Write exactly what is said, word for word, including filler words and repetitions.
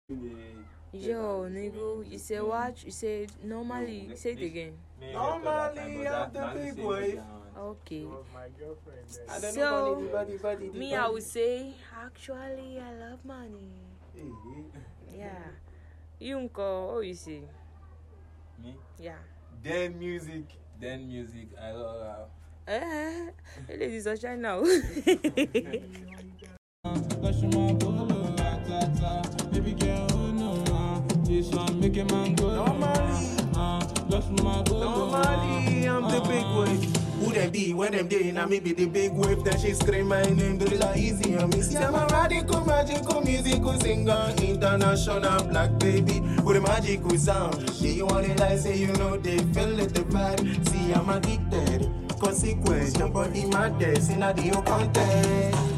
Yo, nigga, you say what? You say normally. Say it again. Normally, I'm the big boy. Okay. My girlfriend. I don't So, know anybody, body, Me, I would say, actually, I love money. Hey, Yeah. You uncle, what you say? Me? Yeah. Then music. Then music. I love. Eh, ladies are shy now. Baby girl, no, this one make a man go. Normally, normally, I'm the big boy. Who them be when them day and me be the big wave? Then she scream my name, do it easy and me. See, I'm a radical, magical, musical singer, international black baby with a magical sound. She you want it like say you know they feel it the vibe. See, I'm addicted. Consequence, your body madness in a deal contest.